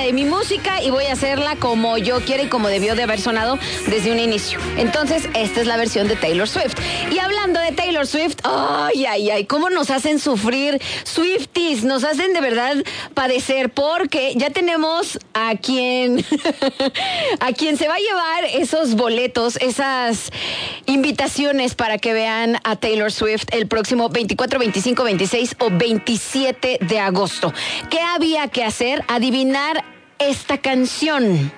de mi música y voy a hacerla como yo quiera y como debió de haber sonado desde un inicio. Entonces, esta es la versión de Taylor Swift. Y hablando de Taylor Swift, ay, cómo nos hacen sufrir Swifties, nos hacen de verdad padecer, porque ya tenemos a quien se va a llevar esos boletos, esas invitaciones para que vean a Taylor Swift el próximo 24, 25, 26 o 27 de agosto. ¿Qué había que hacer? Adivinar esta canción.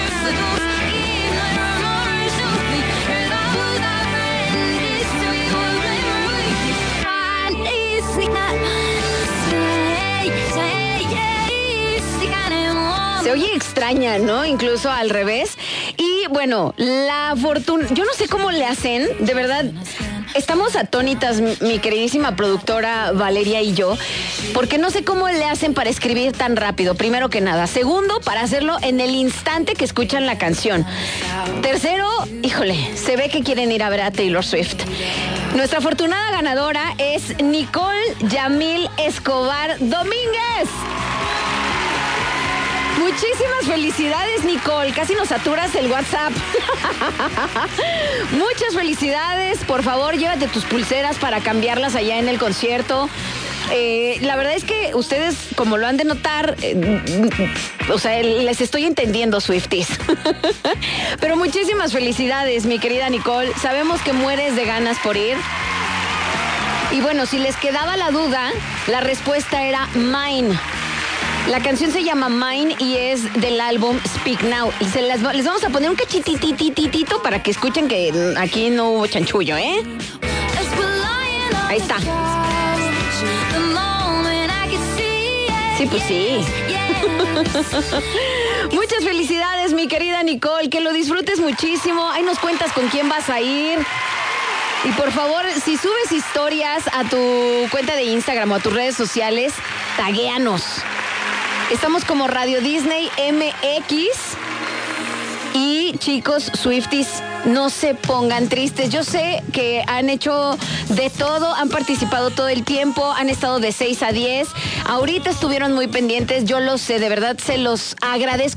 Se oye extraña, ¿no? Incluso al revés. Y bueno, la fortuna... Yo no sé cómo le hacen, de verdad... Estamos atónitas, mi queridísima productora Valeria y yo, porque no sé cómo le hacen para escribir tan rápido, primero que nada. Segundo, para hacerlo en el instante que escuchan la canción. Tercero, híjole, se ve que quieren ir a ver a Taylor Swift. Nuestra afortunada ganadora es Nicole Yamil Escobar Domínguez. Muchísimas felicidades, Nicole. Casi nos saturas el WhatsApp. Muchas felicidades. Por favor, llévate tus pulseras para cambiarlas allá en el concierto. La verdad es que ustedes, como lo han de notar, o sea, les estoy entendiendo, Swifties. Pero muchísimas felicidades, mi querida Nicole. Sabemos que mueres de ganas por ir. Y bueno, si les quedaba la duda, la respuesta era Mine. La canción se llama Mine y es del álbum Speak Now. Y les vamos a poner un cachititititito para que escuchen que aquí no hubo chanchullo, ¿eh? Ahí está. Sí, pues sí. Muchas felicidades, mi querida Nicole. Que lo disfrutes muchísimo. Ahí nos cuentas con quién vas a ir. Y por favor, si subes historias a tu cuenta de Instagram o a tus redes sociales, taguéanos. Estamos como Radio Disney MX. Y chicos, Swifties, no se pongan tristes. Yo sé que han hecho de todo, han participado todo el tiempo, han estado de 6 a 10. Ahorita estuvieron muy pendientes, yo lo sé, de verdad se los agradezco.